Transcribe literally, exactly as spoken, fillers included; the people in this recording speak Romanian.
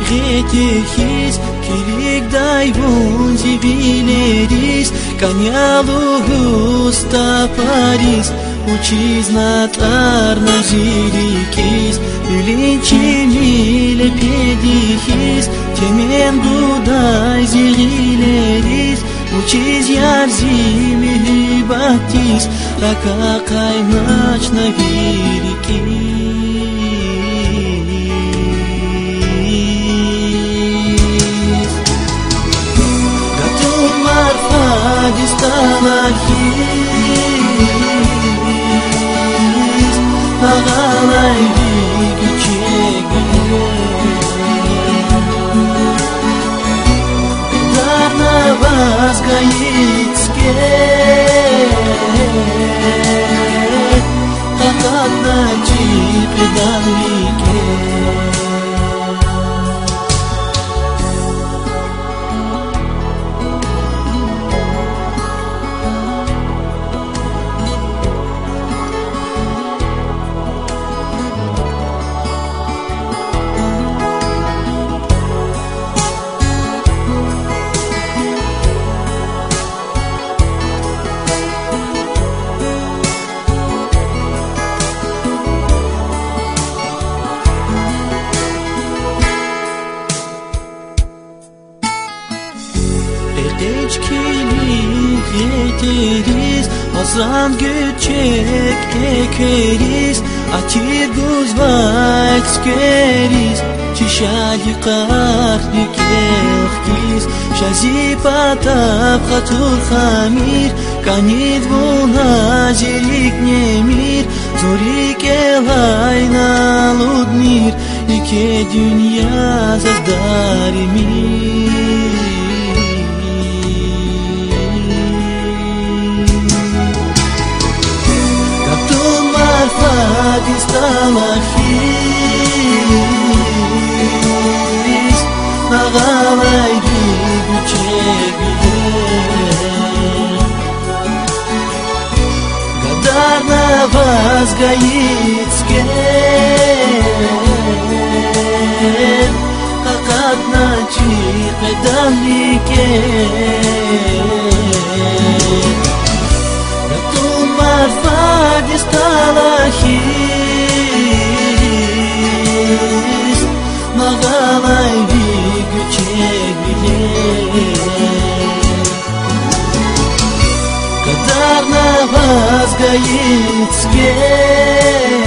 Ветехис, килик дай вунзи билерис, Канялу густа Парис, Учиз натарна зирикис, Юлинчи миле педихис, Темен будай зирилерис, Учиз ярзими хибатис, Рака кайнач на вирикис. Distanachis, Agalai Vigicegi, Darna Vasgaitske, Kakatna Chipedanike. Yeteriz, Azran göçek ekeriz, Atir guzvayt skeriz, Çişali qarli kektiz, Şazi patap khatur khamir, Kanid buna zirik nemir, Zorik elayna ludmir, İke dünya zazdarimir. Distanachis, Agalai Vigicegi, Gadarna Vasgaitske, Kakatna Chipedanike. Distanachis, Agalai Vigicegi, Gadarna Vasgaitske.